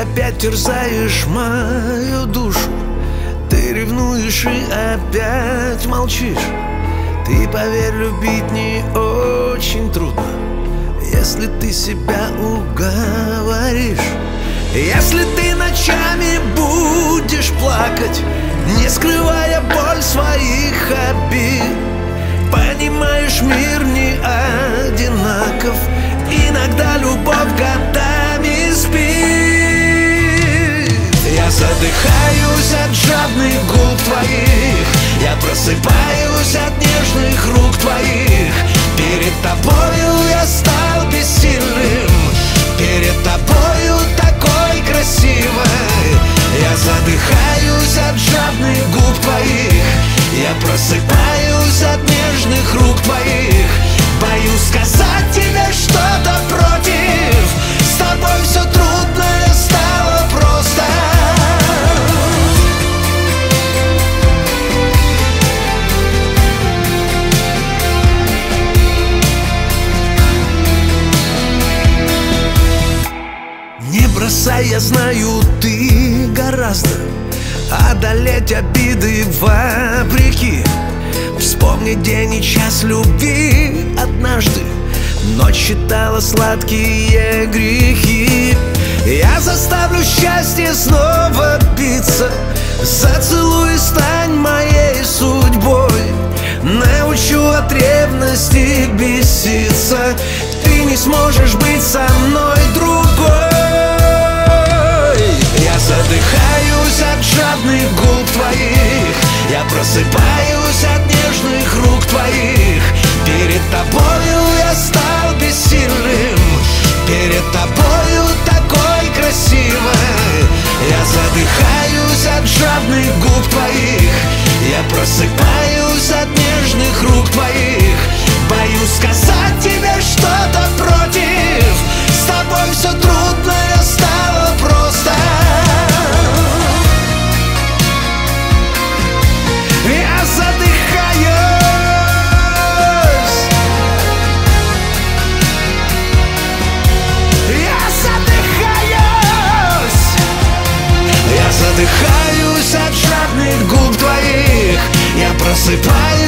опять терзаешь мою душу. Ты ревнуешь и опять молчишь. Ты, поверь, любить не очень трудно, если ты себя уговоришь. Если ты ночами будешь плакать, не скрывая боль своих обид, понимаешь, мир не одинаков, иногда любовь годами спит. Я задыхаюсь от жадных губ твоих, я просыпаюсь от нежных рук твоих. Перед тобою я стал бессильным, перед тобою такой красивой. Я задыхаюсь от жадных губ твоих, я просыпаюсь от нежных рук твоих. Боюсь сказать тебе что-то против, с тобой все трудное стало просто. Не бросай, я знаю, ты гораздо одолеть обиды вопреки. Вспомни день и час любви однажды, ночь считала сладкие грехи. Я заставлю счастье снова биться, зацелуй и стань моей судьбой. Научу от ревности беситься, ты не сможешь быть со мной другой. Я задыхаюсь от жадных губ твоих, я просыпаюсь от нежных рук твоих. Перед тобою я стал бессильным, перед тобою такой красивой. Я задыхаюсь от жадных губ твоих, я просыпаюсь от нежных рук твоих. Боюсь сказать тебе что-то против, с тобой все трудное стало просто. Я задыхаюсь, я задыхаюсь, я задыхаюсь от жадных губ твоих. Я просыпаюсь